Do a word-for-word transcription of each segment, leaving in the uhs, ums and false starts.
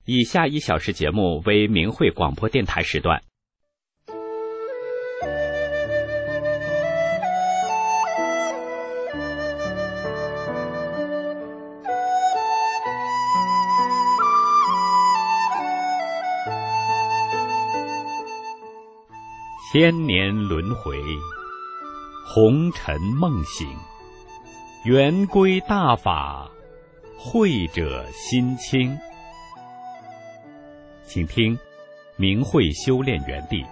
以下一小时节目为明慧广播电台时段。千年轮回，红尘梦醒，圆规大法，慧者心清。请听明慧修炼园地。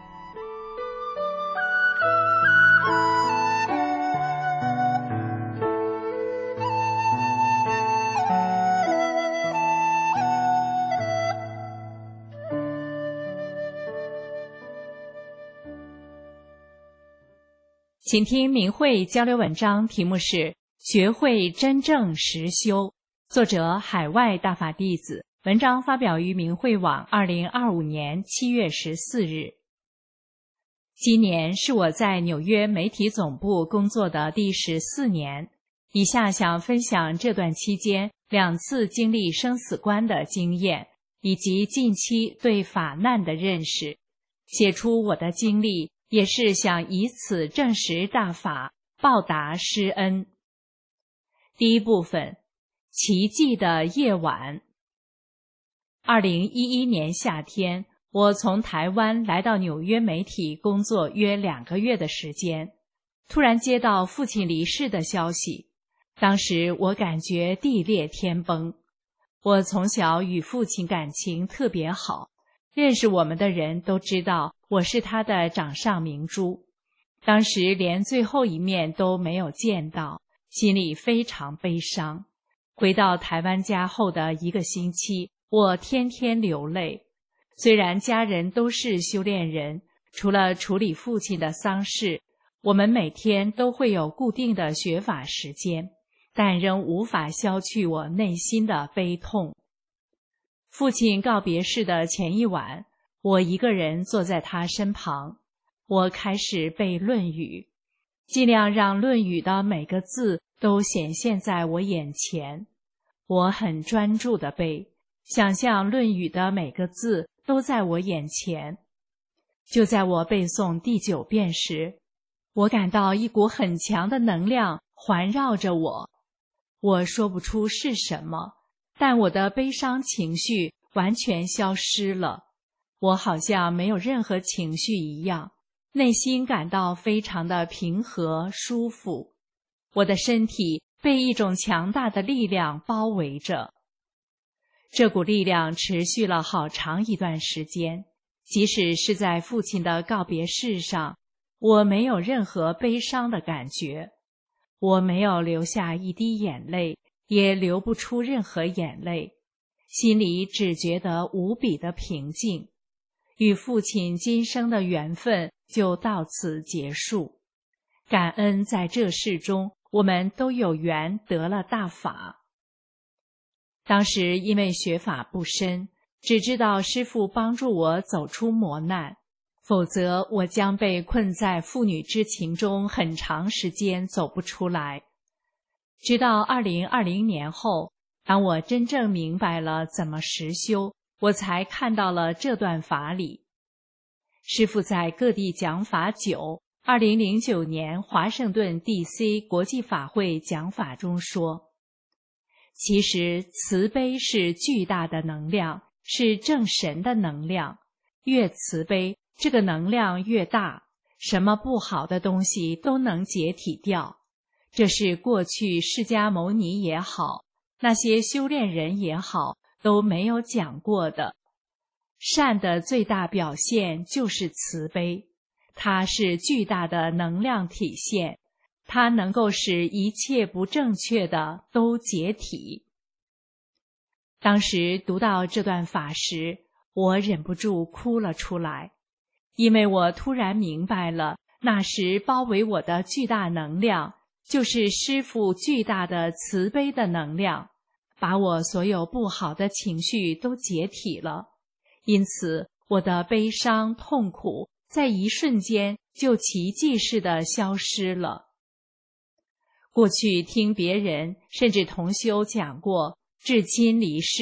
请听明慧交流文章，题目是学会真正实修，作者海外大法弟子，文章发表于明慧网二零二五年七月十四日。今年是我在纽约媒体总部工作的第十四年，以下想分享这段期间两次经历生死关的经验，以及近期对法难的认识，写出我的经历，也是想以此证实大法，报答师恩。第一部分，奇迹的夜晚。二零一一年夏天，我从台湾来到纽约媒体工作约两个月的时间，突然接到父亲离世的消息，当时我感觉地裂天崩。我从小与父亲感情特别好，认识我们的人都知道我是他的掌上明珠，当时连最后一面都没有见到，心里非常悲伤。回到台湾家后的一个星期，我天天流泪。虽然家人都是修炼人，除了处理父亲的丧事，我们每天都会有固定的学法时间，但仍无法消去我内心的悲痛。父亲告别式的前一晚，我一个人坐在他身旁，我开始背《论语》，尽量让《论语》的每个字都显现在我眼前。我很专注地背，想象《论语》的每个字都在我眼前。就在我背诵第九遍时，我感到一股很强的能量环绕着我。我说不出是什么，但我的悲伤情绪完全消失了。我好像没有任何情绪一样，内心感到非常的平和舒服。我的身体被一种强大的力量包围着。这股力量持续了好长一段时间，即使是在父亲的告别式上，我没有任何悲伤的感觉。我没有流下一滴眼泪，也流不出任何眼泪，心里只觉得无比的平静。与父亲今生的缘分就到此结束。感恩在这世中，我们都有缘得了大法。当时因为学法不深，只知道师父帮助我走出磨难，否则我将被困在父女之情中很长时间走不出来。直到二零二零年后，当我真正明白了怎么实修，我才看到了这段法理。师父在各地讲法久，二零零九年华盛顿 D C 国际法会讲法中说，其实慈悲是巨大的能量，是正神的能量，越慈悲，这个能量越大，什么不好的东西都能解体掉。这是过去释迦牟尼也好，那些修炼人也好，都没有讲过的。善的最大表现就是慈悲，它是巨大的能量体现，它能够使一切不正确的都解体。当时读到这段法时，我忍不住哭了出来，因为我突然明白了，那时包围我的巨大能量，就是师父巨大的慈悲的能量，把我所有不好的情绪都解体了。因此，我的悲伤痛苦在一瞬间就奇迹似的消失了。过去听别人甚至同修讲过，至亲离世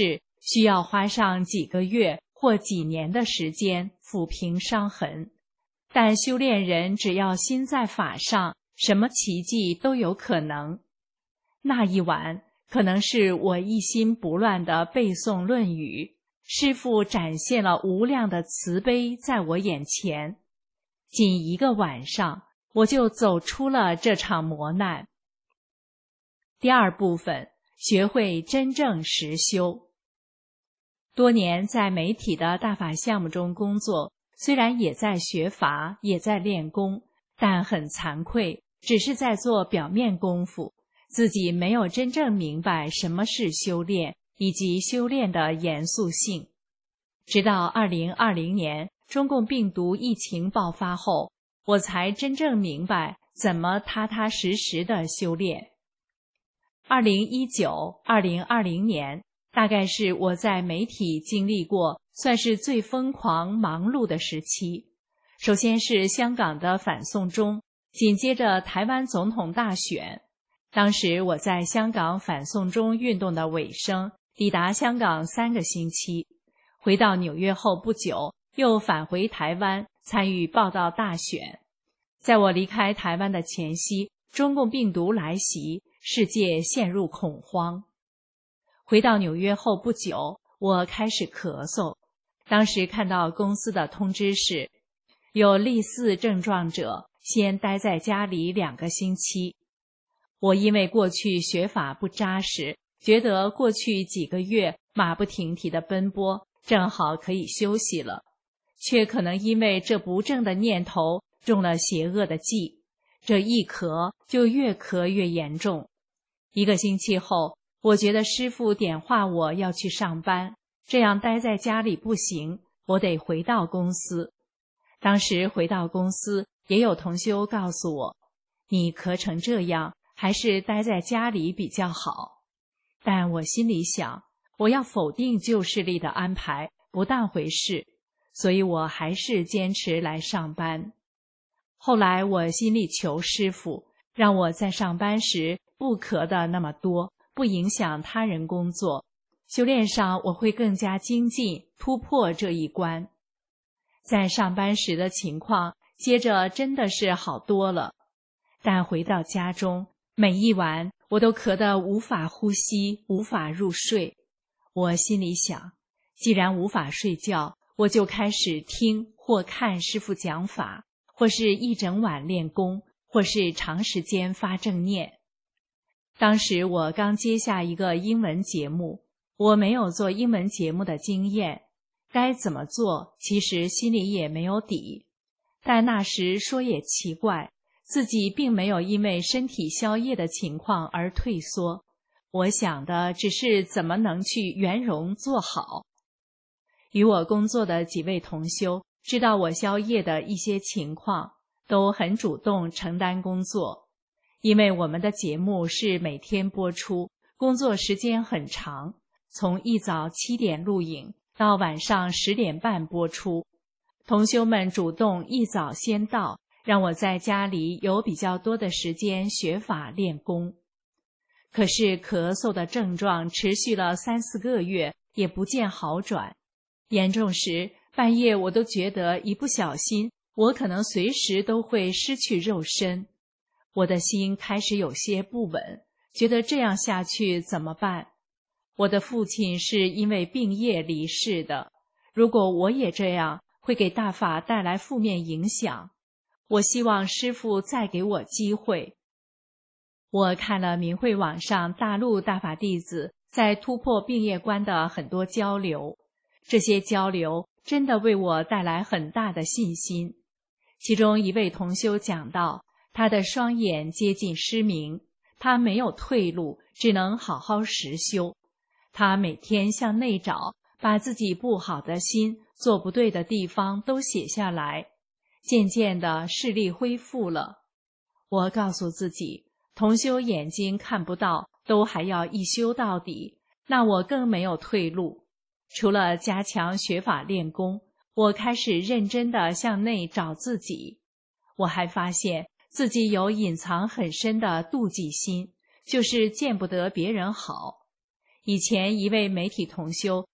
需要花上几个月或几年的时间抚平伤痕。但修炼人只要心在法上，什么奇迹都有可能。那一晚，可能是我一心不乱地背诵《论语》，师父展现了无量的慈悲在我眼前。仅一个晚上，我就走出了这场磨难。第二部分，学会真正实修。多年在媒体的大法项目中工作，虽然也在学法，也在练功，但很惭愧，只是在做表面功夫，自己没有真正明白什么是修炼，以及修炼的严肃性。直到二零二零年中共病毒疫情爆发后，我才真正明白怎么踏踏实实的修炼。二零一九、二零二零年大概是我在媒体经历过算是最疯狂忙碌的时期。首先是香港的反送中，紧接着台湾总统大选。当时我在香港反送中运动的尾声，抵达香港三个星期，回到纽约后不久，又返回台湾参与报道大选。在我离开台湾的前夕，中共病毒来袭，世界陷入恐慌。回到纽约后不久，我开始咳嗽。当时看到公司的通知是，有类似症状者先待在家里两个星期。我因为过去学法不扎实，觉得过去几个月马不停蹄的奔波，正好可以休息了，却可能因为这不正的念头中了邪恶的计，这一咳就越咳越严重。一个星期后，我觉得师父点化我要去上班，这样待在家里不行，我得回到公司。当时回到公司，也有同修告诉我，你咳成这样，还是待在家里比较好。但我心里想，我要否定旧势力的安排，不当回事，所以我还是坚持来上班。后来我心里求师父，让我在上班时不咳的那么多，不影响他人工作，修炼上我会更加精进，突破这一关。在上班时的情况，接着真的是好多了。但回到家中，每一晚我都咳得无法呼吸，无法入睡。我心里想，既然无法睡觉，我就开始听或看师父讲法，或是一整晚练功，或是长时间发正念。当时我刚接下一个英文节目，我没有做英文节目的经验，该怎么做其实心里也没有底。但那时说也奇怪，自己并没有因为身体消业的情况而退缩，我想的只是怎么能去圆融做好。与我工作的几位同修知道我消业的一些情况，都很主动承担工作。因为我们的节目是每天播出，工作时间很长，从一早七点录影到晚上十点半播出。同修们主动一早先到，让我在家里有比较多的时间学法练功。可是咳嗽的症状持续了三四个月，也不见好转。严重时，半夜我都觉得一不小心，我可能随时都会失去肉身。我的心开始有些不稳，觉得这样下去怎么办？我的父亲是因为病业离世的，如果我也这样，会给大法带来负面影响。我希望师父再给我机会。我看了明慧网上大陆大法弟子在突破病业关的很多交流，这些交流真的为我带来很大的信心。其中一位同修讲到，他的双眼接近失明，他没有退路，只能好好实修。他每天向内找，把自己不好的心、做不对的地方都写下来。渐渐的视力恢复了。我告诉自己，同修眼睛看不到，都还要一修到底，那我更没有退路。除了加强学法练功，我开始认真地向内找自己。我还发现自己有隐藏很深的妒忌心，就是见不得别人好。以前一位媒体同修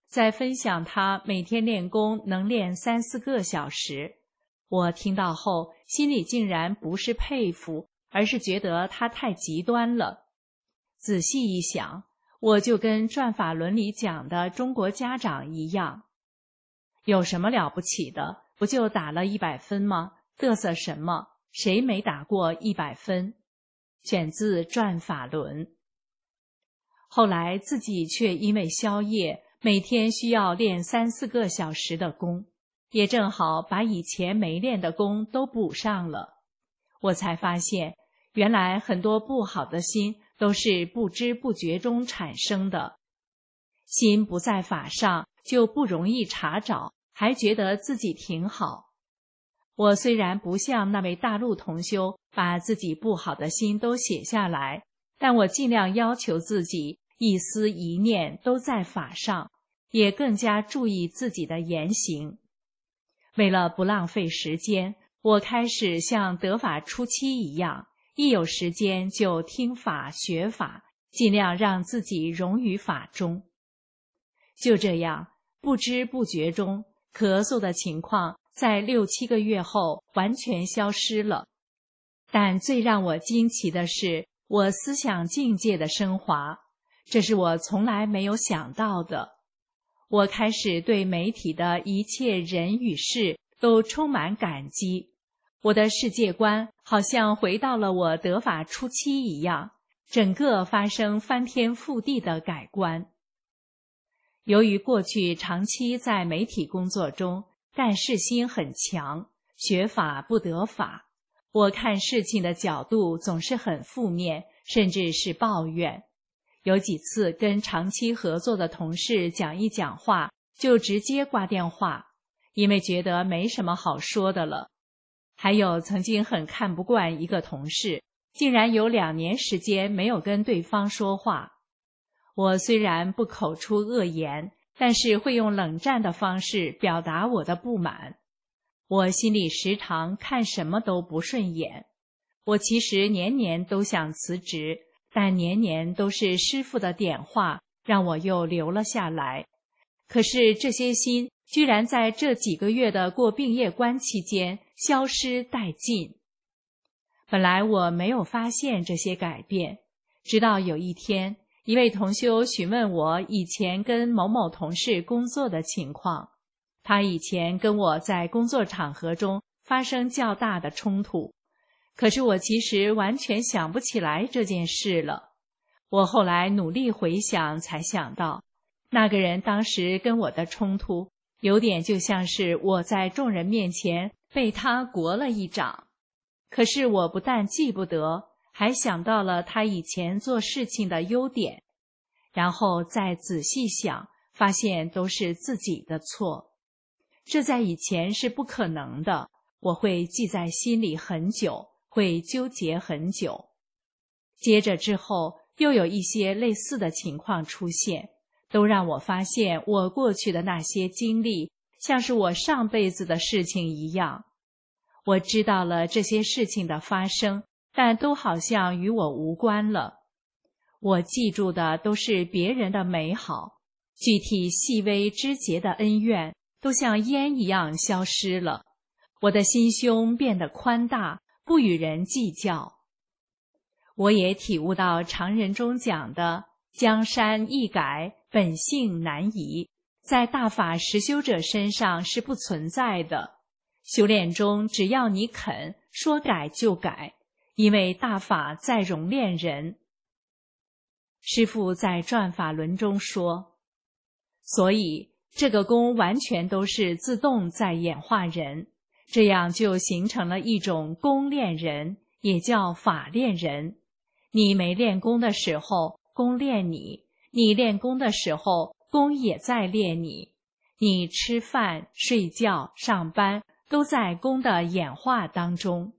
在分享他每天练功能练三四个小时。我听到后，心里竟然不是佩服，而是觉得他太极端了。仔细一想，我就跟转法轮里讲的中国家长一样，有什么了不起的？不就打了一百分吗？嘚瑟什么？谁没打过一百分？选自转法轮。后来自己却因为宵夜，每天需要练三四个小时的功，也正好把以前没练的功都补上了。我才发现，原来很多不好的心都是不知不觉中产生的。心不在法上，就不容易查找，还觉得自己挺好。我虽然不像那位大陆同修把自己不好的心都写下来，但我尽量要求自己一思一念都在法上，也更加注意自己的言行。为了不浪费时间，我开始像得法初期一样，一有时间就听法学法，尽量让自己融于法中。就这样，不知不觉中，咳嗽的情况在六七个月后完全消失了。但最让我惊奇的是，我思想境界的升华，这是我从来没有想到的。我开始对媒体的一切人与事都充满感激，我的世界观好像回到了我得法初期一样，整个发生翻天覆地的改观。由于过去长期在媒体工作中，干事心很强，学法不得法，我看事情的角度总是很负面，甚至是抱怨。有几次跟长期合作的同事讲一讲话，就直接挂电话，因为觉得没什么好说的了。还有曾经很看不惯一个同事，竟然有两年时间没有跟对方说话。我虽然不口出恶言，但是会用冷战的方式表达我的不满。我心里时常看什么都不顺眼。我其实年年都想辞职，但年年都是师父的点化，让我又留了下来。可是这些心居然在这几个月的过病业关期间消失殆尽。本来我没有发现这些改变，直到有一天，一位同修询问我以前跟某某同事工作的情况。他以前跟我在工作场合中发生较大的冲突，可是我其实完全想不起来这件事了。我后来努力回想，才想到那个人当时跟我的冲突，有点就像是我在众人面前被他掴了一掌。可是我不但记不得，还想到了他以前做事情的优点，然后再仔细想，发现都是自己的错。这在以前是不可能的，我会记在心里很久，会纠结很久。接着之后，又有一些类似的情况出现，都让我发现我过去的那些经历，像是我上辈子的事情一样。我知道了这些事情的发生，但都好像与我无关了。我记住的都是别人的美好，具体细微枝节的恩怨都像烟一样消失了。我的心胸变得宽大，不与人计较。我也体悟到常人中讲的江山易改，本性难移，在大法实修者身上是不存在的。修炼中只要你肯，说改就改，因为大法在容炼人。师父在转法轮中说，所以这个功完全都是自动在演化人，这样就形成了一种功练人，也叫法练人。你没练功的时候，功练你；你练功的时候，功也在练你。你吃饭、睡觉、上班，都在功的演化当中。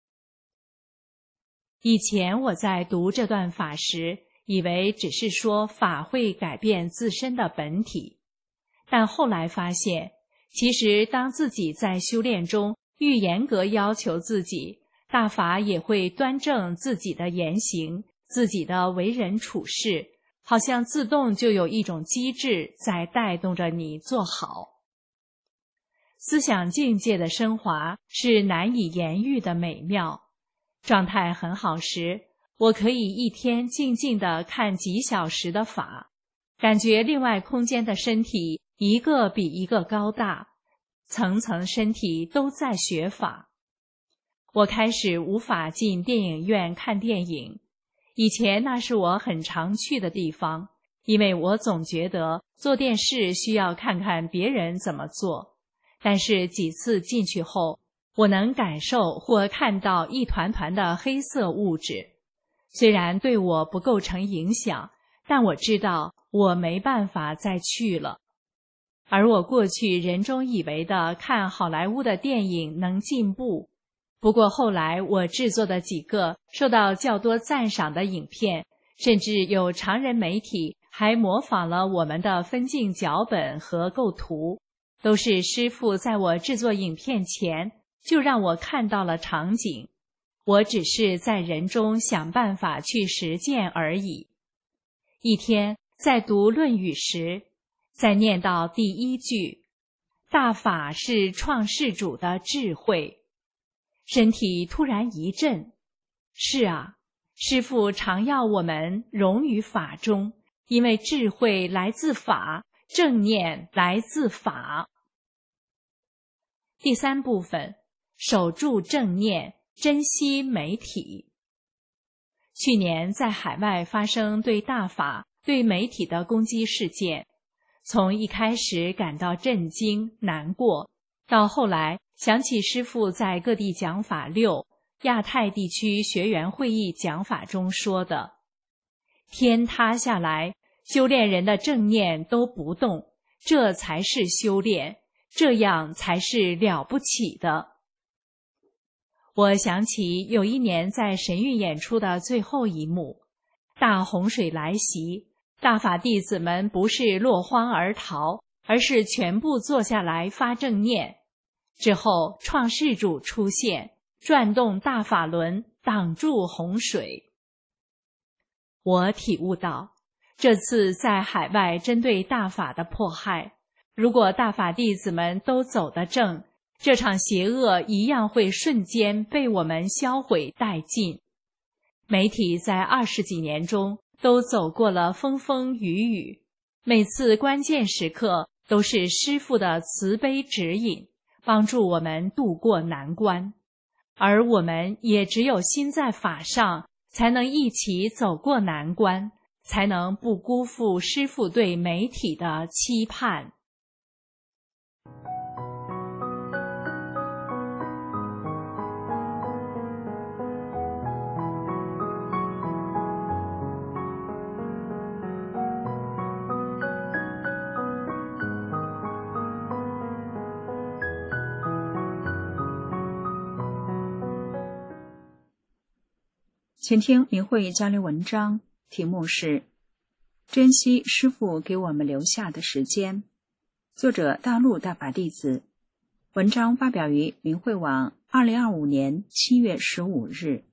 以前我在读这段法时，以为只是说法会改变自身的本体，但后来发现，其实当自己在修炼中愈严格要求自己，大法也会端正自己的言行，自己的为人处事， 好像自动就有一种机制在带动着你做好。思想境界的升华是难以言喻的美妙。状态很好时，我可以一天静静地看几小时的法，感觉另外空间的身体一个比一个高大，层层身体都在学法。我开始无法进电影院看电影，以前那是我很常去的地方，因为我总觉得做电视需要看看别人怎么做。但是几次进去后，我能感受或看到一团团的黑色物质，虽然对我不构成影响，但我知道我没办法再去了。而我过去人中以为的看好莱坞的电影能进步，不过后来我制作的几个受到较多赞赏的影片，甚至有常人媒体还模仿了我们的分镜脚本和构图，都是师父在我制作影片前就让我看到了场景，我只是在人中想办法去实践而已。一天在读《论语》时，在念到第一句“大法是创世主的智慧”，身体突然一震。是啊，师父常要我们融于法中，因为智慧来自法，正念来自法。第三部分，守住正念，珍惜媒体。去年在海外发生对大法、对媒体的攻击事件，从一开始感到震惊、难过，到后来想起师父在各地讲法六亚太地区学员会议讲法中说的：天塌下来，修炼人的正念都不动，这才是修炼，这样才是了不起的。我想起有一年在神韵演出的最后一幕，大洪水来袭，大法弟子们不是落荒而逃，而是全部坐下来发正念。之后创世主出现，转动大法轮，挡住洪水。我体悟到，这次在海外针对大法的迫害，如果大法弟子们都走得正，这场邪恶一样会瞬间被我们销毁殆尽。媒体在二十几年中都走过了风风雨雨，每次关键时刻都是师父的慈悲指引，帮助我们渡过难关。而我们也只有心在法上，才能一起走过难关，才能不辜负师父对媒体的期盼。 请听明慧交流文章，题目是珍惜师父给我们留下的时间，作者大陆大法弟子，文章发表于明慧网二零二五年七月十五日。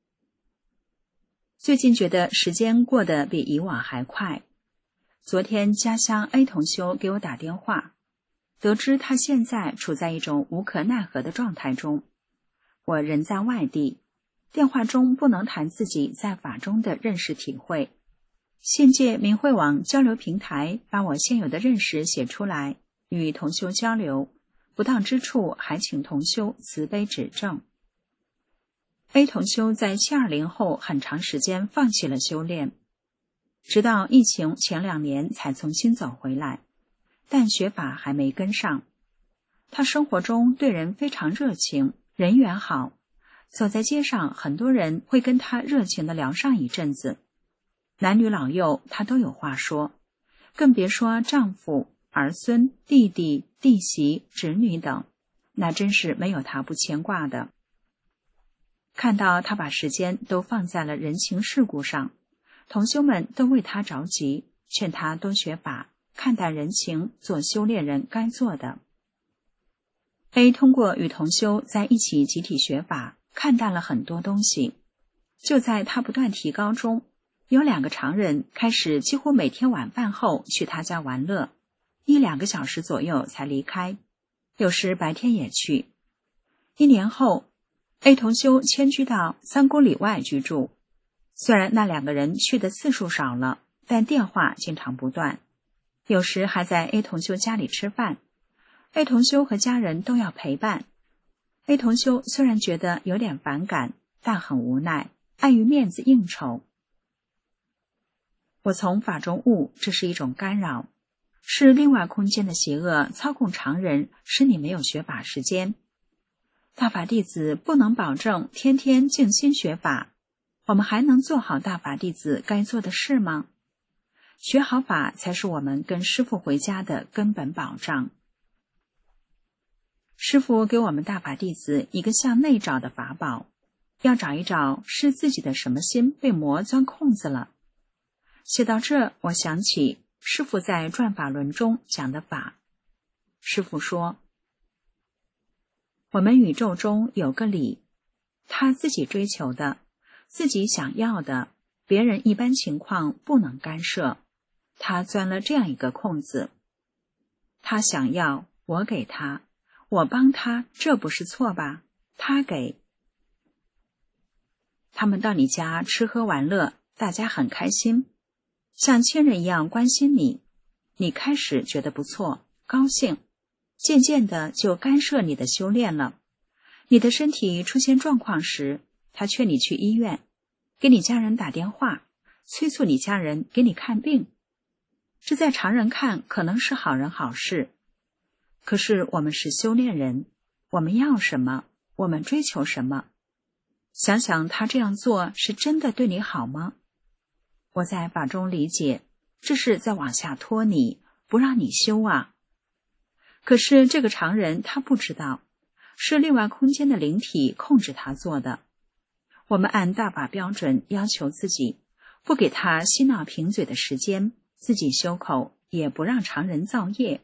最近觉得时间过得比以往还快。昨天家乡 A 同修给我打电话，得知他现在处在一种无可奈何的状态中。我人在外地，电话中不能谈自己在法中的认识体会，现借明慧网交流平台把我现有的认识写出来，与同修交流，不当之处还请同修慈悲指正。A 同修在七二零后很长时间放弃了修炼，直到疫情前两年才重新走回来，但学法还没跟上。他生活中对人非常热情，人缘好，走在街上很多人会跟他热情地聊上一阵子，男女老幼他都有话说，更别说丈夫、儿孙、弟弟、弟媳、侄女等，那真是没有他不牵挂的。看到他把时间都放在了人情世故上，同修们都为他着急，劝他多学法，看淡人情，做修炼人该做的。A 通过与同修在一起集体学法，看淡了很多东西。就在他不断提高中， 有两个常人开始几乎每天晚饭后去他家玩乐，一两个小时左右才离开，有时白天也去。一年后 A 同修迁居到三公里外居住，虽然那两个人去的次数少了，但电话经常不断，有时还在 A 同修家里吃饭， A 同修和家人都要陪伴。 A 同修虽然觉得有点反感，但很无奈，碍于面子应酬。我从法中悟，这是一种干扰，是另外空间的邪恶操控常人，使你没有学法时间。大法弟子不能保证天天静心学法，我们还能做好大法弟子该做的事吗？学好法才是我们跟师父回家的根本保障。师父给我们大法弟子一个向内找的法宝，要找一找是自己的什么心被魔钻空子了。写到这，我想起师父在转法轮中讲的法。师父说，我们宇宙中有个理，他自己追求的，自己想要的，别人一般情况不能干涉，他钻了这样一个空子。他想要，我给他，我帮他，这不是错吧？他给。他们到你家吃喝玩乐，大家很开心，像亲人一样关心你，你开始觉得不错，高兴，渐渐的就干涉你的修炼了。你的身体出现状况时，他劝你去医院，给你家人打电话，催促你家人给你看病。这在常人看可能是好人好事，可是我们是修炼人，我们要什么？我们追求什么？想想他这样做是真的对你好吗？我在法中理解，这是在往下拖你，不让你修啊。可是这个常人他不知道，是另外空间的灵体控制他做的。我们按大法标准要求自己，不给他嬉闹贫嘴的时间，自己修口，也不让常人造业。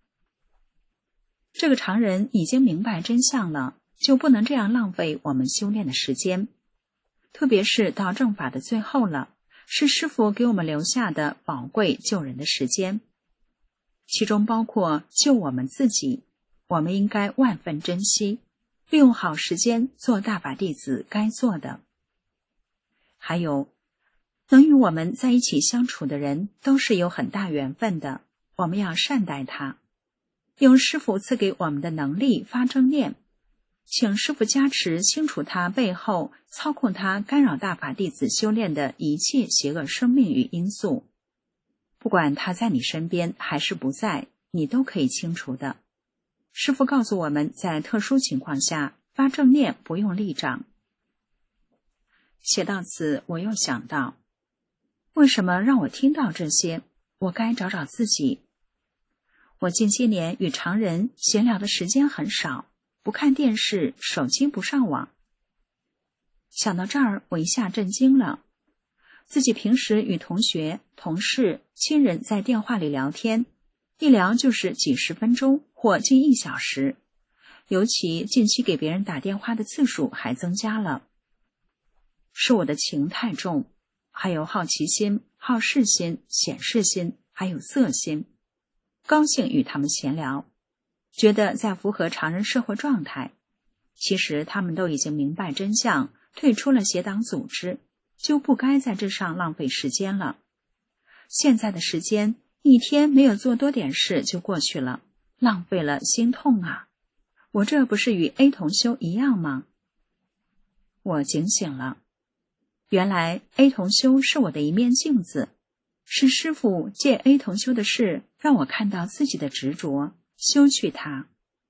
这个常人已经明白真相了，就不能这样浪费我们修炼的时间。特别是到正法的最后了，是师父给我们留下的宝贵救人的时间，其中包括救我们自己，我们应该万分珍惜，利用好时间做大法弟子该做的。还有，能与我们在一起相处的人都是有很大缘分的，我们要善待他，用师父赐给我们的能力发正念，请师父加持清除他背后操控他干扰大法弟子修炼的一切邪恶生命与因素。不管他在你身边还是不在，你都可以清除的。师父告诉我们，在特殊情况下发正念不用立掌。写到此，我又想到，为什么让我听到这些？我该找找自己。我近些年与常人闲聊的时间很少，不看电视，手机不上网。想到这儿，我一下震惊了。自己平时与同学、同事、亲人在电话里聊天，一聊就是几十分钟或近一小时，尤其近期给别人打电话的次数还增加了。是我的情太重，还有好奇心、好事心、显示心，还有色心。高兴与他们闲聊，觉得在符合常人社会状态。其实他们都已经明白真相，退出了邪党组织，就不该在这上浪费时间了。现在的时间，一天没有做多点事就过去了，浪费了，心痛啊！我这不是与 A 同修一样吗？我警醒了，原来 A 同修是我的一面镜子，是师父借 A 同修的事让我看到自己的执着，修去它。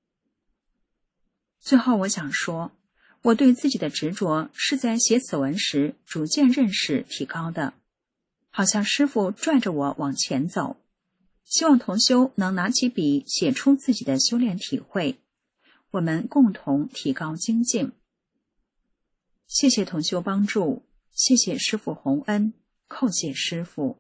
最后我想说，我对自己的执着是在写此文时逐渐认识提高的，好像师父拽着我往前走。希望同修能拿起笔写出自己的修炼体会，我们共同提高精进。谢谢同修帮助，谢谢师父洪恩，叩谢师父。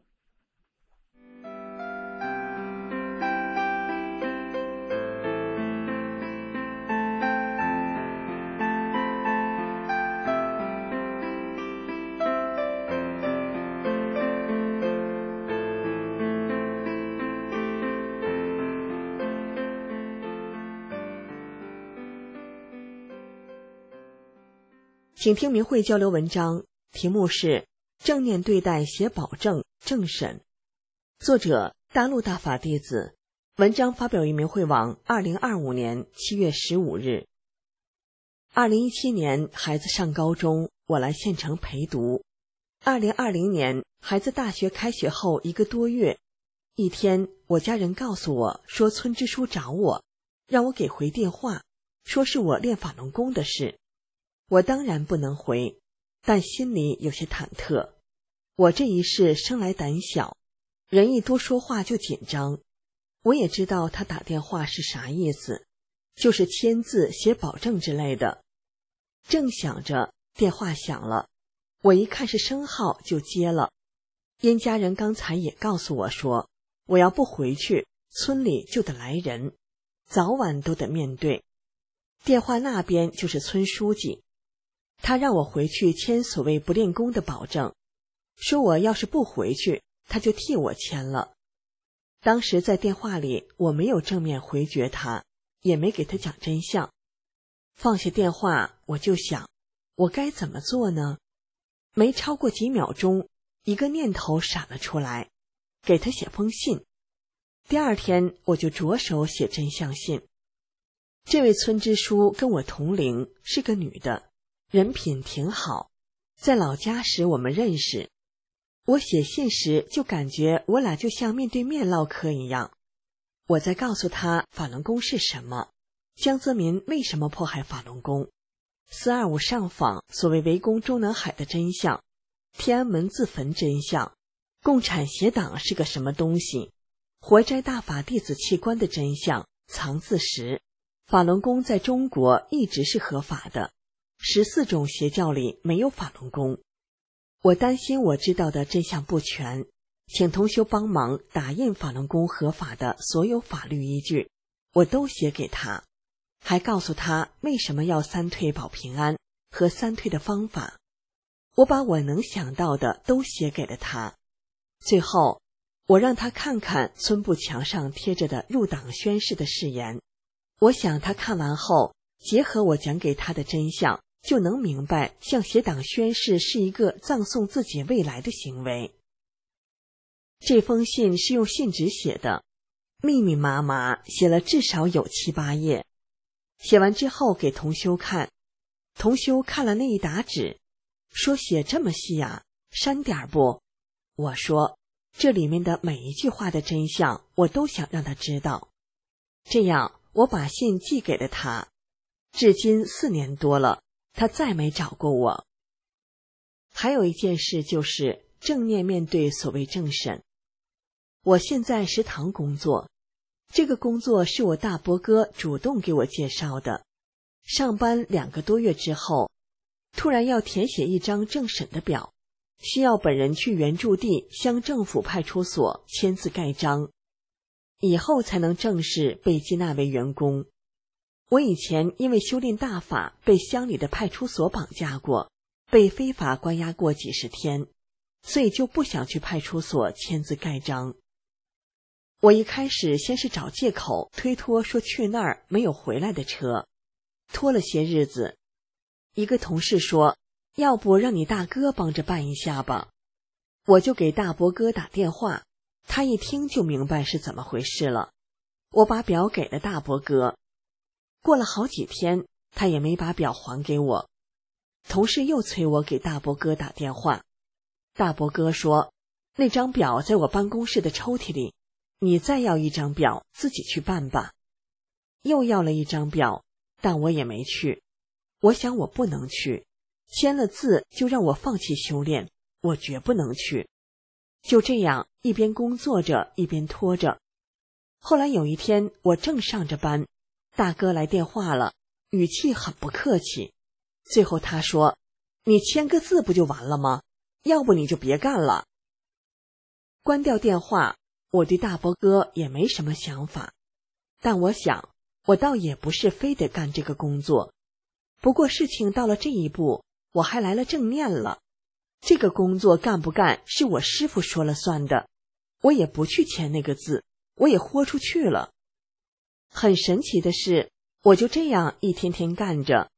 请听明慧交流文章，题目是正念对待写保证正审，作者大陆大法弟子，文章发表于明慧网二零二五年七月十五日。二零一七年孩子上高中，我来县城陪读。二零二零年孩子大学开学后一个多月，一天我家人告诉我说村支书找我，让我给回电话，说是我练法轮功的事。我当然不能回，但心里有些忐忑。我这一世生来胆小，人一多说话就紧张。我也知道他打电话是啥意思，就是签字写保证之类的。正想着，电话响了，我一看是生号就接了。因家人刚才也告诉我说，我要不回去，村里就得来人，早晚都得面对。电话那边就是村书记，他让我回去签所谓不练功的保证，说我要是不回去，他就替我签了。当时在电话里，我没有正面回绝他，也没给他讲真相。放下电话，我就想，我该怎么做呢？没超过几秒钟，一个念头闪了出来，给他写封信。第二天我就着手写真相信。这位村支书跟我同龄，是个女的，人品挺好，在老家时我们认识。我写信时就感觉我俩就像面对面唠嗑一样。我在告诉他法轮功是什么，江泽民为什么迫害法轮功，四二五上访所谓围攻中南海的真相，天安门自焚真相，共产协党是个什么东西，活摘大法弟子器官的真相，藏字石，法轮功在中国一直是合法的，十四种邪教里没有法轮功。我担心我知道的真相不全，请同修帮忙打印法轮功合法的所有法律依据，我都写给他，还告诉他为什么要三退保平安和三退的方法。我把我能想到的都写给了他。最后我让他看看村部墙上贴着的入党宣誓的誓言，我想他看完后，结合我讲给他的真相，就能明白向写党宣誓是一个葬送自己未来的行为。这封信是用信纸写的，密密麻麻写了至少有七八页。写完之后给同修看，同修看了那一沓纸，说写这么细啊，删点不？我说这里面的每一句话的真相我都想让他知道。这样我把信寄给了他，至今四年多了，他再没找过我。还有一件事就是正念面对所谓正审。我现在食堂工作，这个工作是我大伯哥主动给我介绍的。上班两个多月之后，突然要填写一张正审的表，需要本人去原住地乡政府派出所签字盖章，以后才能正式被接纳为员工。我以前因为修炼大法被乡里的派出所绑架过，被非法关押过几十天，所以就不想去派出所签字盖章。我一开始先是找借口推脱说去那儿没有回来的车，拖了些日子。一个同事说，要不让你大哥帮着办一下吧。我就给大伯哥打电话，他一听就明白是怎么回事了。我把表给了大伯哥，过了好几天，他也没把表还给我。同事又催我给大伯哥打电话，大伯哥说，那张表在我办公室的抽屉里，你再要一张表自己去办吧。又要了一张表，但我也没去。我想我不能去，签了字就让我放弃修炼，我绝不能去。就这样一边工作着一边拖着。后来有一天我正上着班，大哥来电话了，语气很不客气。最后他说，你签个字不就完了吗？要不你就别干了。关掉电话，我对大伯哥也没什么想法，但我想我倒也不是非得干这个工作。不过事情到了这一步，我还来了正念了。这个工作干不干是我师父说了算的，我也不去签那个字，我也豁出去了。很神奇的是，我就这样一天天干着，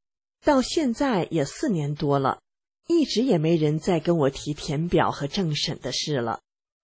到现在也四年多了，一直也没人再跟我提填表和政审的事了。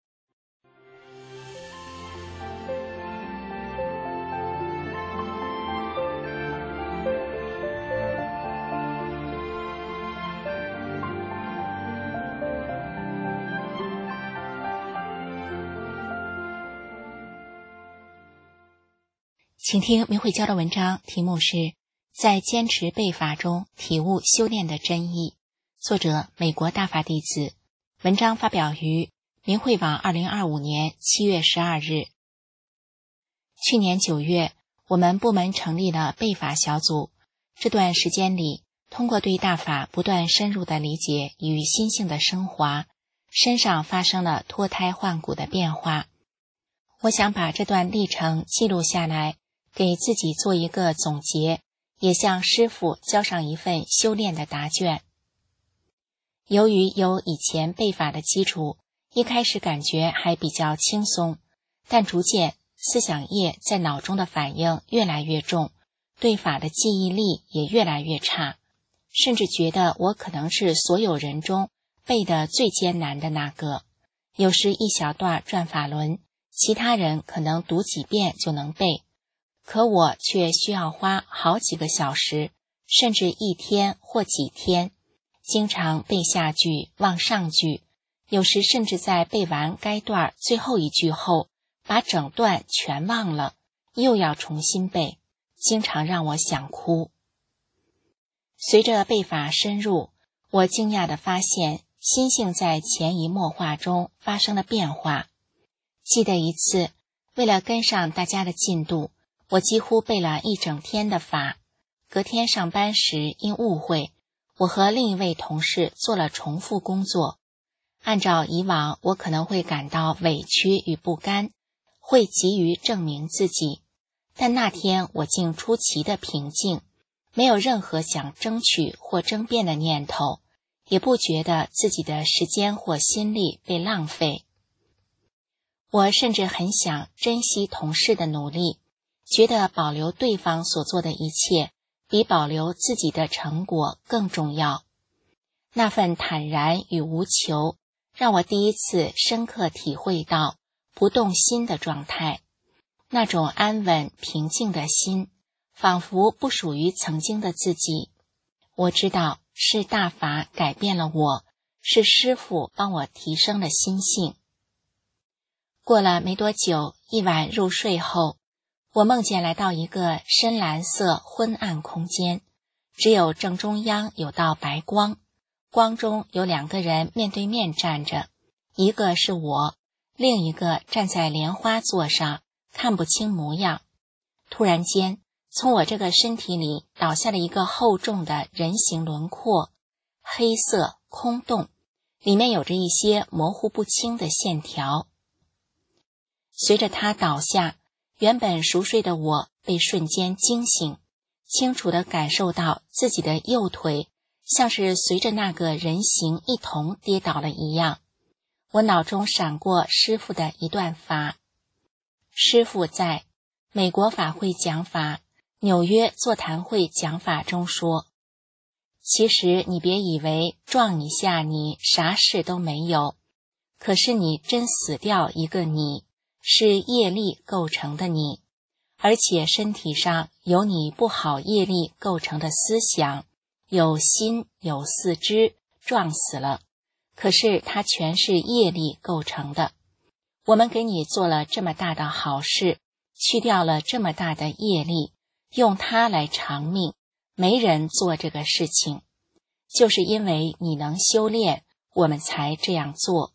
请听明慧教的文章，题目是在坚持背法中体悟修炼的真意，作者美国大法弟子，文章发表于明慧网二零二五年七月十二日。去年九月，我们部门成立了背法小组，这段时间里，通过对大法不断深入的理解与心性的升华，身上发生了脱胎换骨的变化。我想把这段历程记录下来，给自己做一个总结，也向师父交上一份修炼的答卷。由于有以前背法的基础，一开始感觉还比较轻松，但逐渐思想业在脑中的反应越来越重，对法的记忆力也越来越差，甚至觉得我可能是所有人中背得最艰难的那个。有时一小段转法轮，其他人可能读几遍就能背，可我却需要花好几个小时，甚至一天或几天，经常背下句忘上句，有时甚至在背完该段最后一句后，把整段全忘了，又要重新背，经常让我想哭。随着背法深入，我惊讶地发现心性在潜移默化中发生了变化。记得一次，为了跟上大家的进度，我几乎背了一整天的法。隔天上班时因误会，我和另一位同事做了重复工作。按照以往，我可能会感到委屈与不甘，会急于证明自己，但那天我竟出奇的平静，没有任何想争取或争辩的念头，也不觉得自己的时间或心力被浪费。我甚至很想珍惜同事的努力，觉得保留对方所做的一切比保留自己的成果更重要。那份坦然与无求，让我第一次深刻体会到不动心的状态。那种安稳平静的心，仿佛不属于曾经的自己。我知道是大法改变了我，是师父帮我提升了心性。过了没多久，一晚入睡后，我梦见来到一个深蓝色昏暗空间，只有正中央有道白光，光中有两个人面对面站着，一个是我，另一个站在莲花座上，看不清模样。突然间，从我这个身体里倒下了一个厚重的人形轮廓，黑色空洞，里面有着一些模糊不清的线条。随着它倒下，原本熟睡的我被瞬间惊醒，清楚地感受到自己的右腿像是随着那个人形一同跌倒了一样。我脑中闪过师父的一段法。师父在美国法会讲法、纽约座谈会讲法中说，其实你别以为撞一下你啥事都没有，可是你真死掉一个你，是业力构成的你，而且身体上有你不好业力构成的思想，有心有四肢，撞死了，可是它全是业力构成的。我们给你做了这么大的好事，去掉了这么大的业力，用它来偿命，没人做这个事情，就是因为你能修炼，我们才这样做。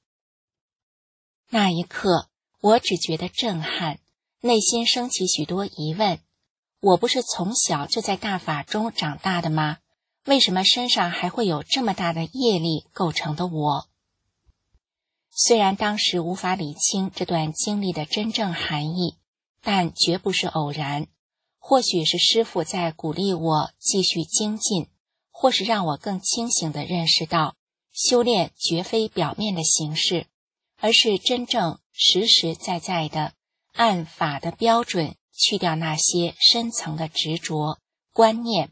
那一刻，我只觉得震撼，内心升起许多疑问。我不是从小就在大法中长大的吗？为什么身上还会有这么大的业力构成的我？虽然当时无法理清这段经历的真正含义，但绝不是偶然。或许是师父在鼓励我继续精进，或是让我更清醒地认识到，修炼绝非表面的形式，而是真正实实在在的按法的标准去掉那些深层的执着、观念，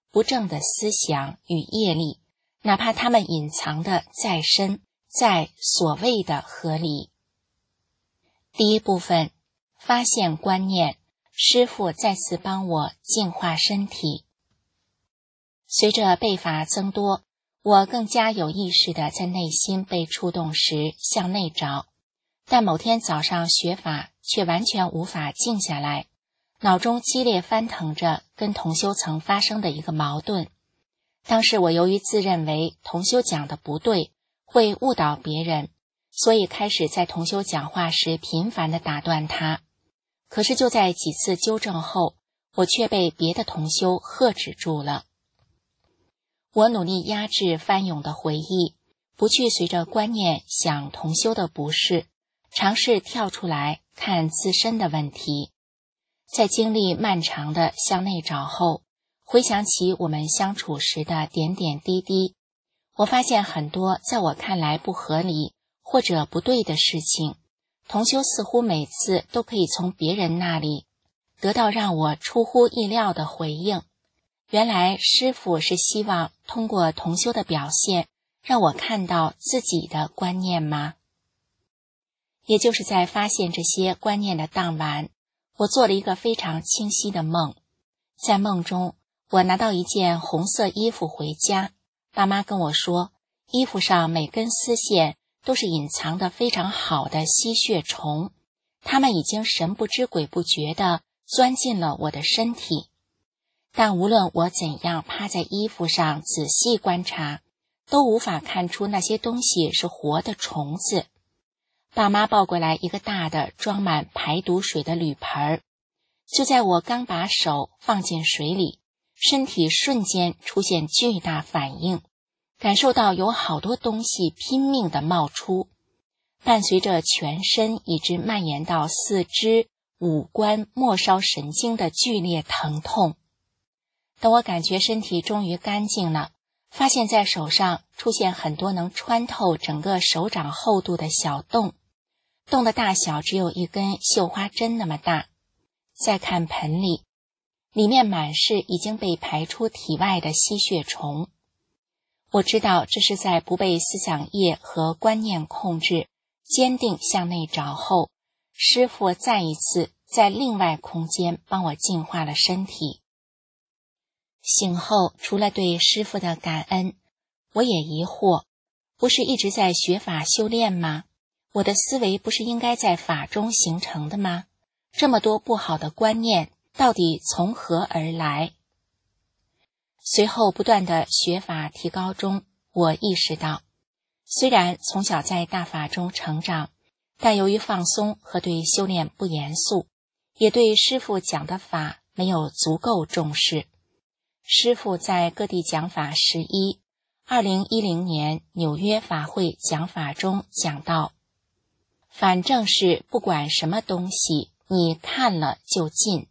不正的思想与业力，哪怕它们隐藏的再深，再所谓的合理。第一部分，发现观念，师父再次帮我净化身体。随着背法增多，我更加有意识地在内心被触动时向内找，但某天早上学法却完全无法静下来，脑中激烈翻腾着跟同修曾发生的一个矛盾。当时我由于自认为同修讲的不对，会误导别人，所以开始在同修讲话时频繁地打断他。可是就在几次纠正后，我却被别的同修喝止住了。我努力压制翻涌的回忆，不去随着观念想同修的不是，尝试跳出来看自身的问题。在经历漫长的向内找后，回想起我们相处时的点点滴滴，我发现很多在我看来不合理或者不对的事情，同修似乎每次都可以从别人那里得到让我出乎意料的回应。原来师父是希望通过同修的表现，让我看到自己的观念吗？也就是在发现这些观念的当晚，我做了一个非常清晰的梦。在梦中，我拿到一件红色衣服回家，爸妈跟我说，衣服上每根丝线都是隐藏得非常好的吸血虫，它们已经神不知鬼不觉地钻进了我的身体。但无论我怎样趴在衣服上仔细观察，都无法看出那些东西是活的虫子。爸妈抱过来一个大的装满排毒水的铝盆，就在我刚把手放进水里，身体瞬间出现巨大反应，感受到有好多东西拼命地冒出，伴随着全身一直蔓延到四肢、五官、末梢神经的剧烈疼痛。等我感觉身体终于干净了，发现在手上出现很多能穿透整个手掌厚度的小洞，洞的大小只有一根绣花针那么大。再看盆里，里面满是已经被排出体外的吸血虫。我知道这是在不被思想业和观念控制，坚定向内找后，师父再一次在另外空间帮我净化了身体。醒后，除了对师父的感恩，我也疑惑，不是一直在学法修炼吗？我的思维不是应该在法中形成的吗？这么多不好的观念到底从何而来？随后不断的学法提高中，我意识到，虽然从小在大法中成长，但由于放松和对修炼不严肃，也对师父讲的法没有足够重视。师父在各地讲法十一，二零一零年纽约法会讲法中讲到，反正是不管什么东西，你看了就进。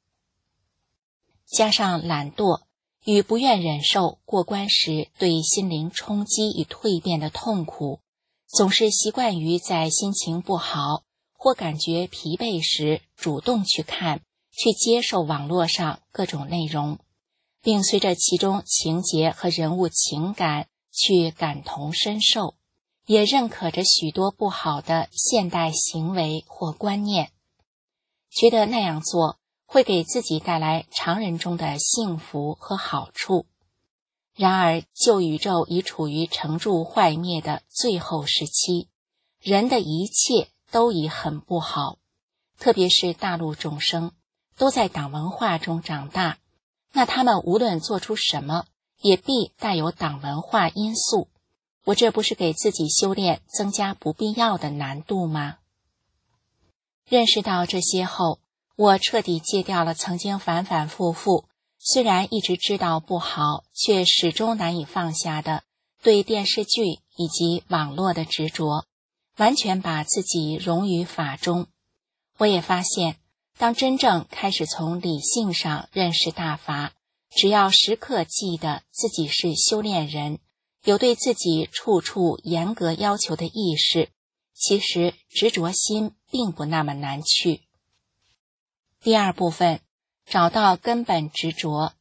加上懒惰与不愿忍受过关时对心灵冲击与蜕变的痛苦，总是习惯于在心情不好或感觉疲惫时主动去看，去接受网络上各种内容，并随着其中情节和人物情感去感同身受，也认可着许多不好的现代行为或观念，觉得那样做会给自己带来常人中的幸福和好处。然而旧宇宙已处于成住坏灭的最后时期，人的一切都已很不好，特别是大陆众生都在党文化中长大，那他们无论做出什么，也必带有党文化因素。我这不是给自己修炼增加不必要的难度吗？认识到这些后，我彻底戒掉了曾经反反复复，虽然一直知道不好，却始终难以放下的对电视剧以及网络的执着，完全把自己融于法中。我也发现，当真正开始从理性上认识大法，只要时刻记得自己是修炼人，有对自己处处严格要求的意识，其实执着心并不那么难去。第二部分，找到根本执着，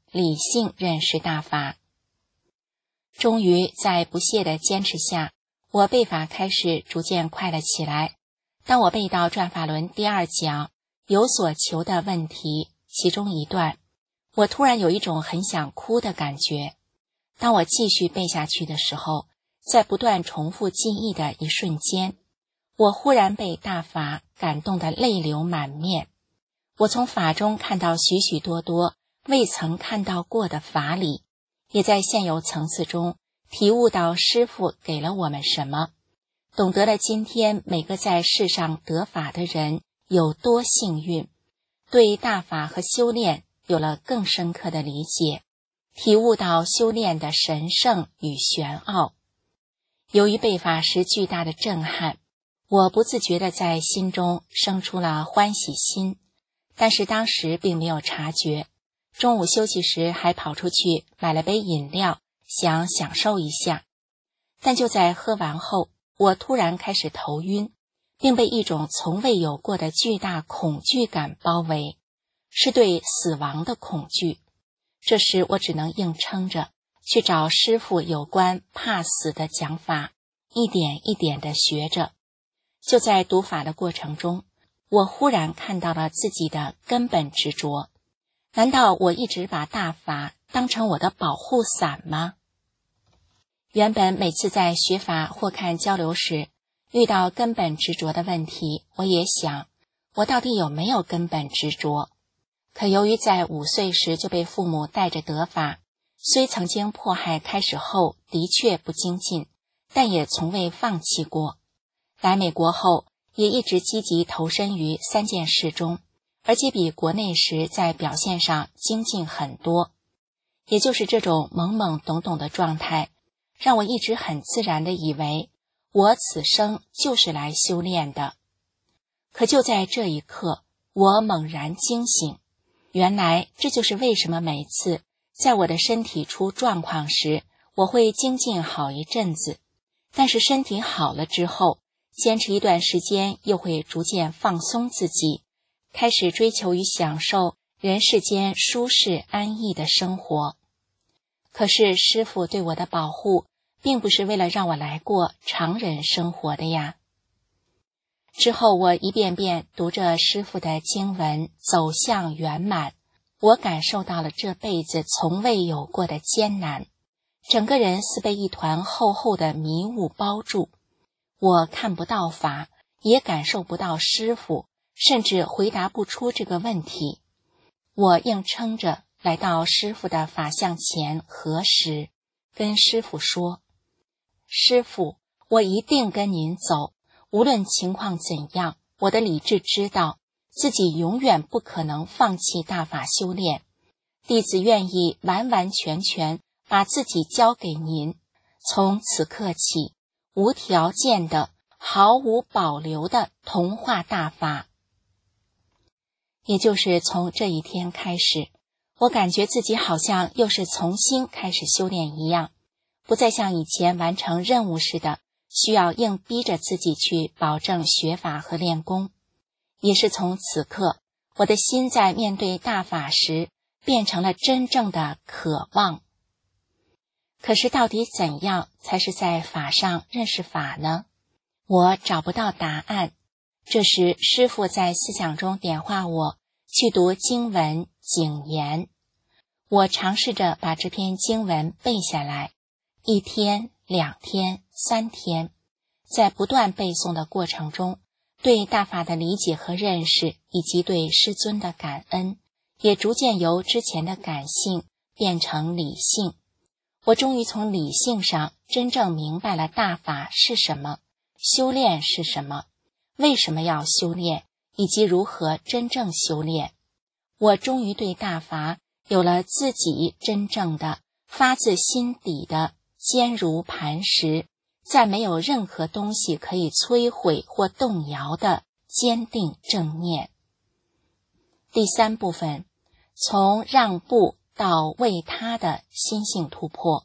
理性认识大法。终于在不懈的坚持下，我背法开始逐渐快了起来。当我背到转法轮第二讲有所求的问题其中一段，我突然有一种很想哭的感觉。当我继续背下去的时候，在不断重复记忆的一瞬间，我忽然被大法感动得泪流满面。我从法中看到许许多多未曾看到过的法理，也在现有层次中体悟到师父给了我们什么，懂得了今天每个在世上得法的人有多幸运，对大法和修炼有了更深刻的理解，体悟到修炼的神圣与玄奥。由于背法时巨大的震撼，我不自觉地在心中生出了欢喜心，但是当时并没有察觉。中午休息时还跑出去买了杯饮料，想享受一下。但就在喝完后，我突然开始头晕，并被一种从未有过的巨大恐惧感包围，是对死亡的恐惧。这时我只能硬撑着去找师父有关怕死的讲法，一点一点地学着。就在读法的过程中，我忽然看到了自己的根本执着。难道我一直把大法当成我的保护伞吗？原本每次在学法或看交流时遇到根本执着的问题，我也想，我到底有没有根本执着？可由于在五岁时就被父母带着得法，虽曾经迫害开始后的确不精进，但也从未放弃过。来美国后，也一直积极投身于三件事中，而且比国内时在表现上精进很多。也就是这种懵懵懂懂的状态，让我一直很自然地以为我此生就是来修炼的。可就在这一刻，我猛然惊醒，原来这就是为什么每次在我的身体出状况时，我会精进好一阵子，但是身体好了之后，坚持一段时间又会逐渐放松自己，开始追求与享受人世间舒适安逸的生活。可是师父对我的保护并不是为了让我来过常人生活的呀。之后我一遍遍读着师父的经文，走向圆满，我感受到了这辈子从未有过的艰难，整个人似被一团厚厚的迷雾包住。我看不到法，也感受不到师父，甚至回答不出这个问题。我硬撑着来到师父的法像前核实，跟师父说，师父，我一定跟您走，无论情况怎样，我的理智知道自己永远不可能放弃大法修炼，弟子愿意完完全全把自己交给您，从此刻起无条件的毫无保留的同化大法。也就是从这一天开始，我感觉自己好像又是重新开始修炼一样，不再像以前完成任务似的需要硬逼着自己去保证学法和练功。也是从此刻，我的心在面对大法时变成了真正的渴望。可是到底怎样才是在法上认识法呢？我找不到答案。这时师父在思想中点化我去读经文警言。我尝试着把这篇经文背下来，一天、两天、三天，在不断背诵的过程中，对大法的理解和认识，以及对师尊的感恩，也逐渐由之前的感性变成理性。我终于从理性上真正明白了大法是什么，修炼是什么，为什么要修炼，以及如何真正修炼。我终于对大法有了自己真正的发自心底的坚如磐石，再没有任何东西可以摧毁或动摇的坚定正念。第三部分，从让步到为他的心性突破。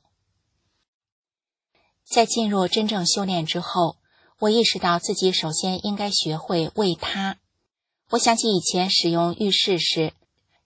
在进入真正修炼之后，我意识到自己首先应该学会为他。我想起以前使用浴室时，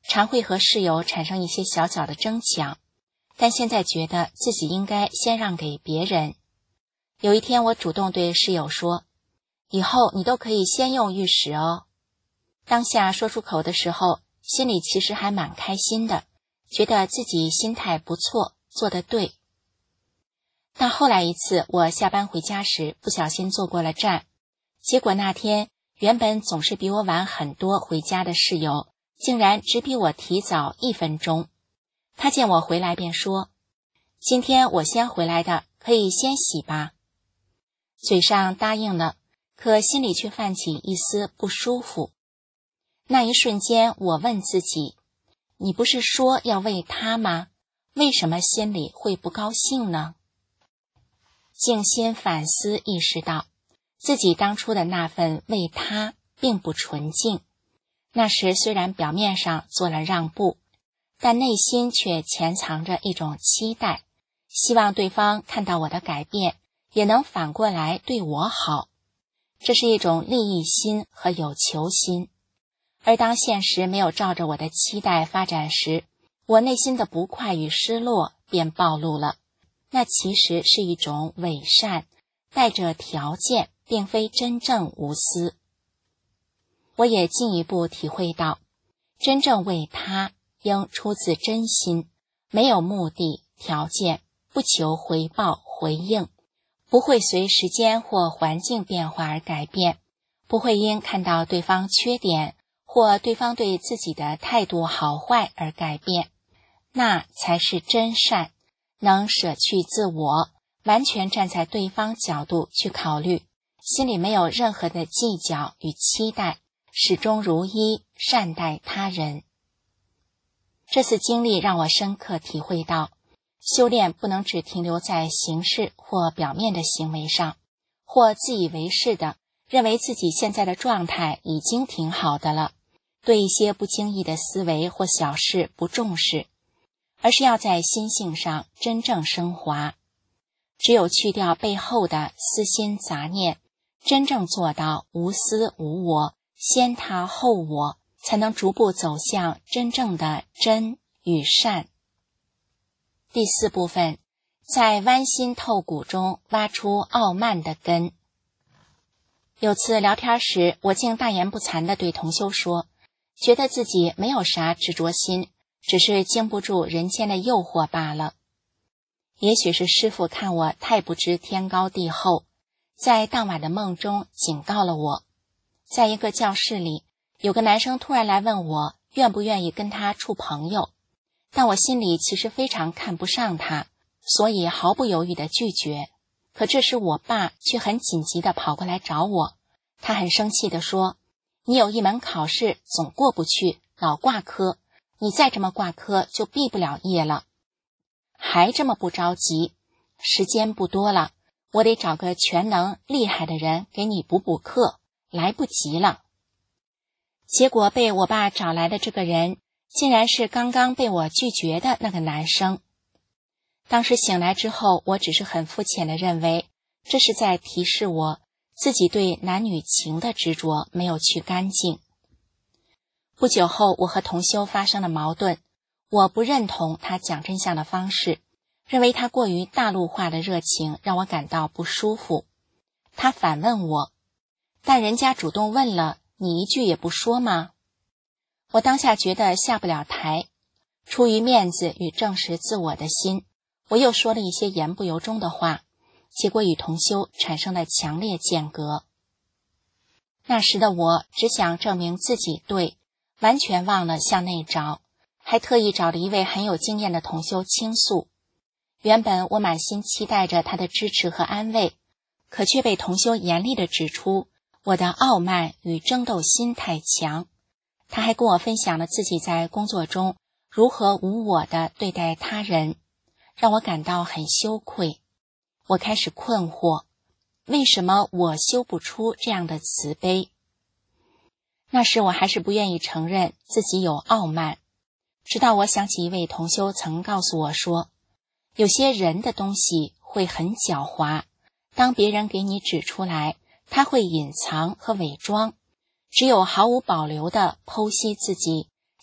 常会和室友产生一些小小的争抢，但现在觉得自己应该先让给别人。有一天我主动对室友说，以后你都可以先用浴室哦。当下说出口的时候，心里其实还蛮开心的，觉得自己心态不错，做得对。到后来一次，我下班回家时不小心坐过了站，结果那天原本总是比我晚很多回家的室友，竟然只比我提早一分钟。他见我回来便说，今天我先回来的，可以先洗吧。嘴上答应了，可心里却泛起一丝不舒服。那一瞬间，我问自己，你不是说要为他吗？为什么心里会不高兴呢？静心反思，意识到自己当初的那份为他并不纯净。那时虽然表面上做了让步，但内心却潜藏着一种期待，希望对方看到我的改变，也能反过来对我好。这是一种利益心和有求心。而当现实没有照着我的期待发展时，我内心的不快与失落便暴露了。那其实是一种伪善，带着条件，并非真正无私。我也进一步体会到，真正为他应出自真心，没有目的、条件，不求回报、回应，不会随时间或环境变化而改变，不会因看到对方缺点或对方对自己的态度好坏而改变。那才是真善，能舍去自我，完全站在对方角度去考虑，心里没有任何的计较与期待，始终如一，善待他人。这次经历让我深刻体会到，修炼不能只停留在形式或表面的行为上，或自以为是的认为自己现在的状态已经挺好的了，对一些不经意的思维或小事不重视，而是要在心性上真正升华。只有去掉背后的私心杂念，真正做到无私无我，先他后我，才能逐步走向真正的真与善。第四部分，在剜心透骨中挖出傲慢的根。有次聊天时，我竟大言不惭地对同修说，觉得自己没有啥执着心，只是经不住人间的诱惑罢了。也许是师父看我太不知天高地厚，在当晚的梦中警告了我。在一个教室里，有个男生突然来问我愿不愿意跟他处朋友，但我心里其实非常看不上他，所以毫不犹豫地拒绝。可这时我爸却很紧急地跑过来找我，他很生气地说，你有一门考试总过不去，老挂科，你再这么挂科就毕不了业了。还这么不着急，时间不多了，我得找个全能厉害的人给你补补课，来不及了。结果被我爸找来的这个人，竟然是刚刚被我拒绝的那个男生。当时醒来之后，我只是很肤浅地认为，这是在提示我自己对男女情的执着没有去干净。不久后，我和同修发生了矛盾，我不认同他讲真相的方式，认为他过于大陆化的热情让我感到不舒服。他反问我，但人家主动问了，你一句也不说吗？我当下觉得下不了台，出于面子与正视自我的心，我又说了一些言不由衷的话，结果与同修产生了强烈间隔。那时的我只想证明自己对，完全忘了向内找，还特意找了一位很有经验的同修倾诉。原本我满心期待着他的支持和安慰，可却被同修严厉地指出我的傲慢与争斗心太强。他还跟我分享了自己在工作中如何无我地对待他人，让我感到很羞愧。我开始困惑，为什么我修不出这样的慈悲？那时我还是不愿意承认自己有傲慢，直到我想起一位同修曾告诉我说，有些人的东西会很狡猾，当别人给你指出来，他会隐藏和伪装，只有毫无保留地剖析自己，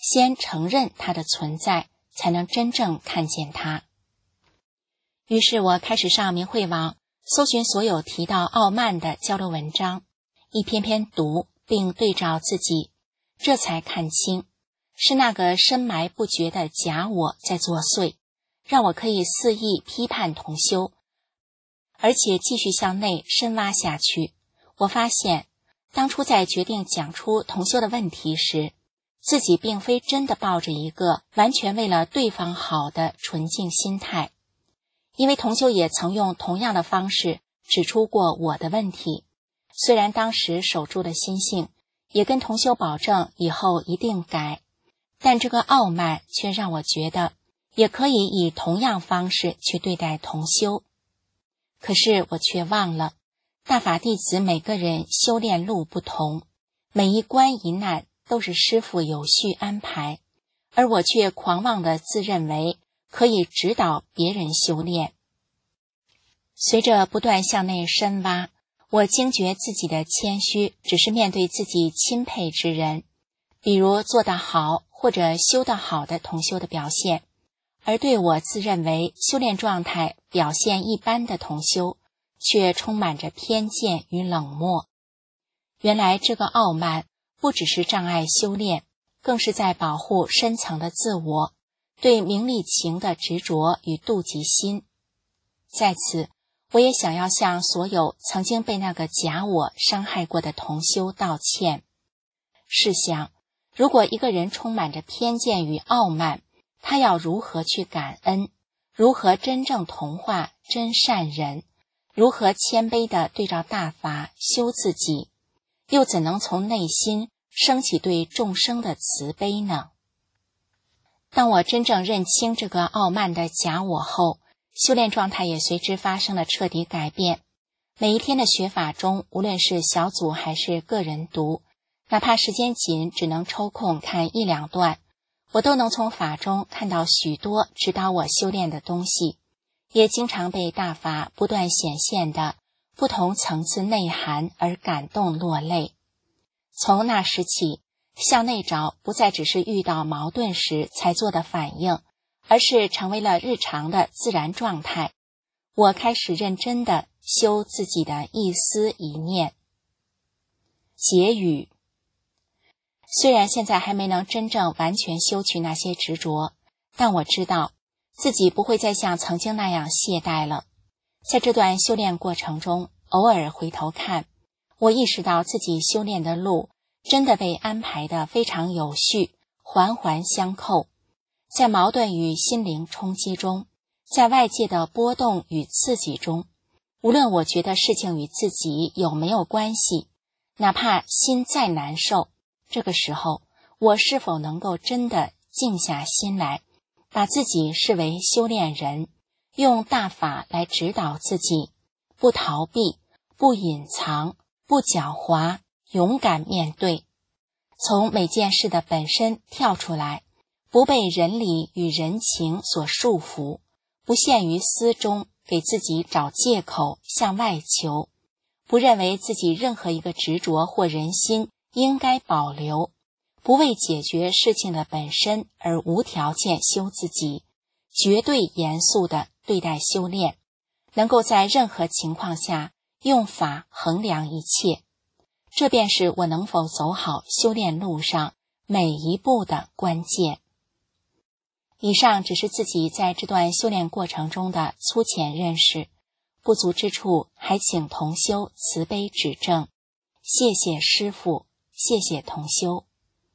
先承认它的存在，才能真正看见它。于是我开始上明慧网搜寻所有提到傲慢的交流文章，一篇篇读并对照自己，这才看清是那个深埋不绝的假我在作祟，让我可以肆意批判同修，而且继续向内深挖下去。我发现当初在决定讲出同修的问题时，自己并非真的抱着一个完全为了对方好的纯净心态，因为同修也曾用同样的方式指出过我的问题，虽然当时守住了心性，也跟同修保证以后一定改，但这个傲慢却让我觉得也可以以同样方式去对待同修。可是我却忘了，大法弟子每个人修炼路不同，每一关一难都是师父有序安排，而我却狂妄地自认为可以指导别人修炼。随着不断向内深挖，我惊觉自己的谦虚只是面对自己钦佩之人，比如做得好或者修得好的同修的表现，而对我自认为修炼状态表现一般的同修，却充满着偏见与冷漠。原来这个傲慢不只是障碍修炼，更是在保护深层的自我，对名利情的执着与妒忌心。在此，我也想要向所有曾经被那个假我伤害过的同修道歉。试想，如果一个人充满着偏见与傲慢，他要如何去感恩？如何真正同化真善人？如何谦卑地对照大法修自己？又怎能从内心升起对众生的慈悲呢？当我真正认清这个傲慢的假我后，修炼状态也随之发生了彻底改变。每一天的学法中，无论是小组还是个人读，哪怕时间紧，只能抽空看一两段，我都能从法中看到许多指导我修炼的东西，也经常被大法不断显现的不同层次内涵而感动落泪。从那时起，向内找不再只是遇到矛盾时才做的反应，而是成为了日常的自然状态。我开始认真地修自己的一思一念。结语：虽然现在还没能真正完全修去那些执着，但我知道自己不会再像曾经那样懈怠了。在这段修炼过程中，偶尔回头看，我意识到自己修炼的路真的被安排得非常有序，环环相扣。在矛盾与心灵冲击中，在外界的波动与刺激中，无论我觉得事情与自己有没有关系，哪怕心再难受，这个时候我是否能够真的静下心来，把自己视为修炼人，用大法来指导自己，不逃避，不隐藏，不狡猾，勇敢面对，从每件事的本身跳出来，不被人理与人情所束缚，不陷于思中给自己找借口向外求，不认为自己任何一个执着或人心应该保留，不为解决事情的本身而无条件修自己，绝对严肃地对待修炼，能够在任何情况下用法衡量一切。这便是我能否走好修炼路上每一步的关键。以上只是自己在这段修炼过程中的粗浅认识，不足之处还请同修慈悲指正。谢谢师父，谢谢同修。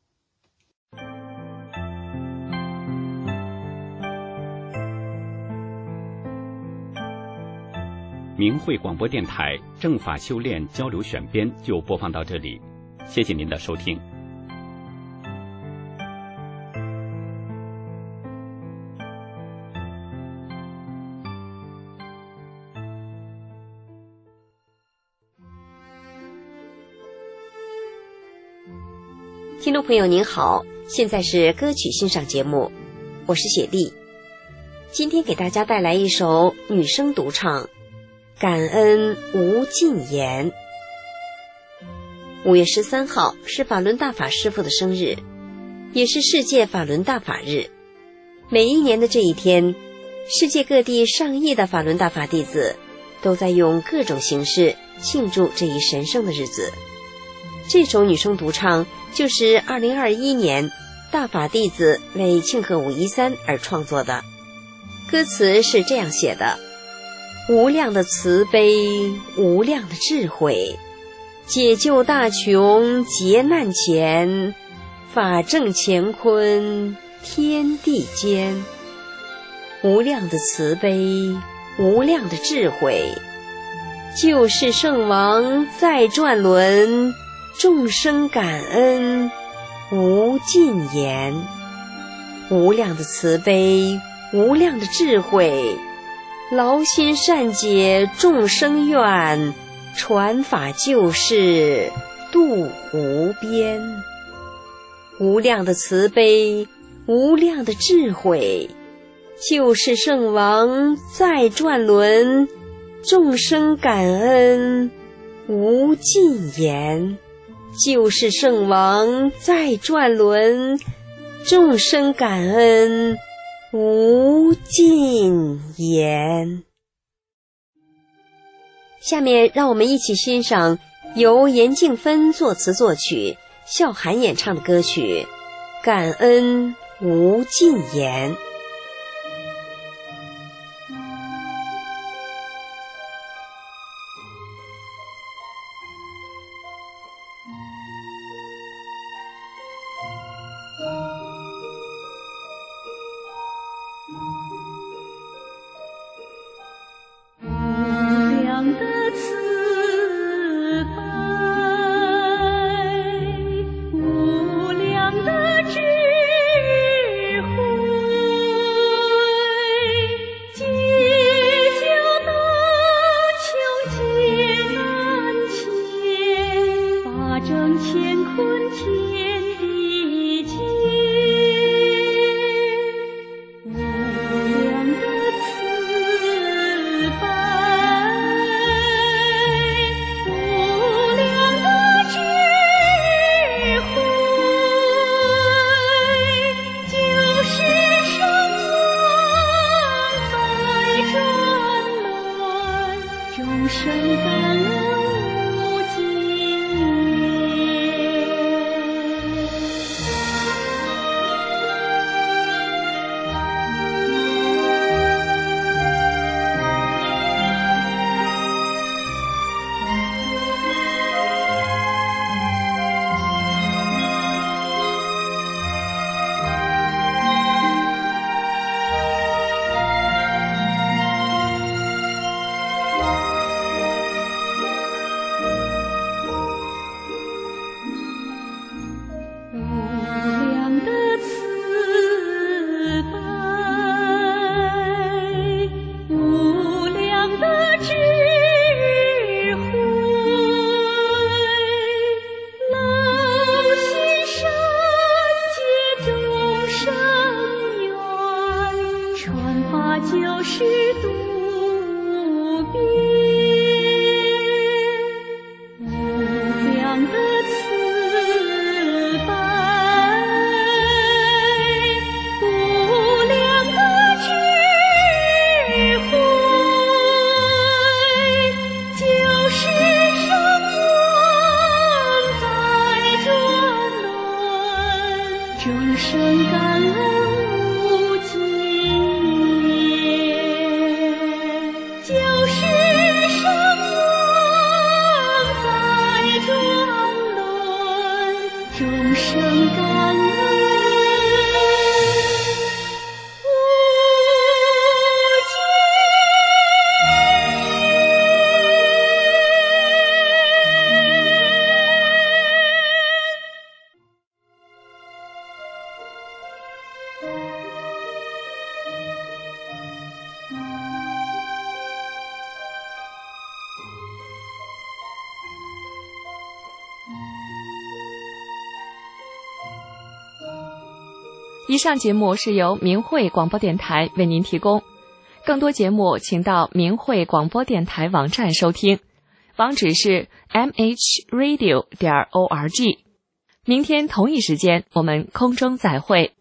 明慧广播电台正法修炼交流选编就播放到这里，谢谢您的收听。 听众朋友您好，现在是歌曲欣赏节目，我是雪莉。今天给大家带来一首女声独唱《感恩无尽言》。五月十三号是法轮大法师父的生日， 也是世界法轮大法日。每一年的这一天，世界各地上亿的法轮大法弟子都在用各种形式庆祝这一神圣的日子。这首女声独唱就是二零二一年大法弟子为庆贺五一三而创作的。歌词是这样写的：无量的慈悲，无量的智慧，解救大穷劫难前，法正乾坤天地间。无量的慈悲，无量的智慧，救世圣王在转轮，众生感恩无尽言。无量的慈悲，无量的智慧，劳心善解众生愿，传法救世度无边。无量的慈悲，无量的智慧，救世圣王在转轮，众生感恩无尽言。救世圣王在转轮，众生感恩无尽言。下面让我们一起欣赏由严静芬作词作曲，笑涵演唱的歌曲《感恩无尽言》。 以上节目是由明慧广播电台为您提供，更多节目请到明慧广播电台网站收听，网址是 m h radio 点 org。 明天同一时间我们空中再会。